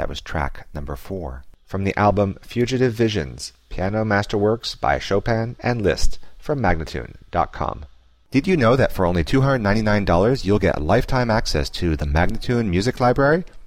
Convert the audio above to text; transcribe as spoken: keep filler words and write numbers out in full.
That was track number four. From the album Fugitive Visions, Piano Masterworks by Chopin and Liszt from Magnatune dot com. Did you know that for only two hundred ninety-nine dollars you'll get lifetime access to the Magnatune Music Library?